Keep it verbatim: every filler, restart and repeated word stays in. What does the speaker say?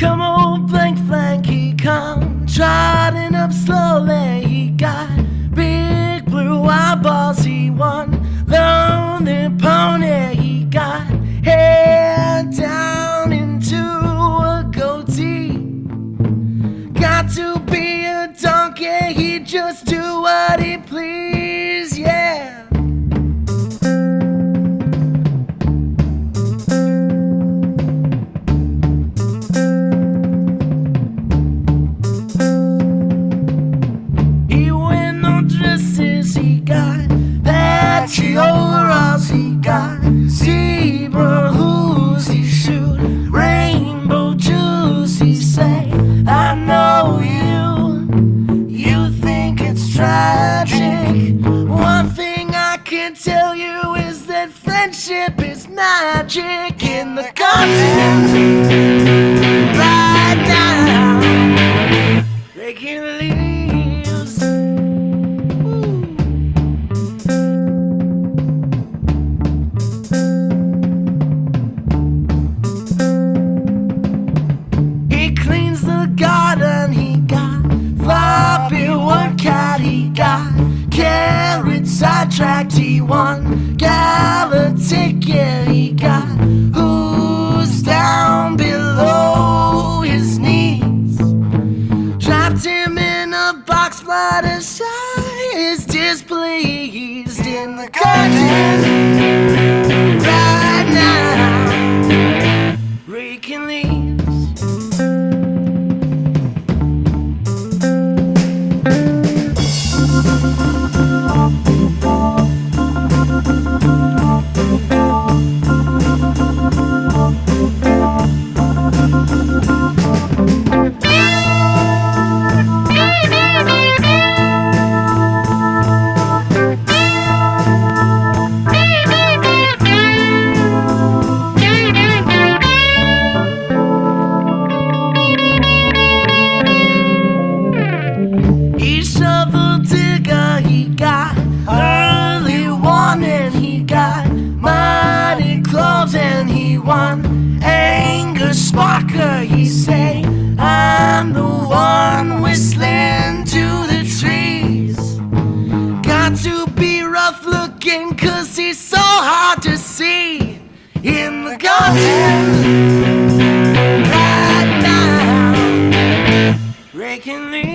Come on, blank flank, he come trotting up slowly. He got big blue eyeballs, he won lonely pony. He got hair down into a goatee. Got to be a donkey, he just do what he please, yeah. He got patchy overalls, he got zebra hooves, he shoot rainbow juice. He say, I know you, you think it's tragic. One thing I can tell you is that friendship is magic in the garden right now, breaking leaves. He got floppy one cat, he got carrots sidetracked, he won gala ticket, he got who's down below his knees, trapped him in a box, Fluttershy is displeased in the garden right now, raking leaves. And he won anger sparker. He say, I'm the one whistling to the trees. Got to be rough looking cause he's so hard to see in the garden right now, raking leaves.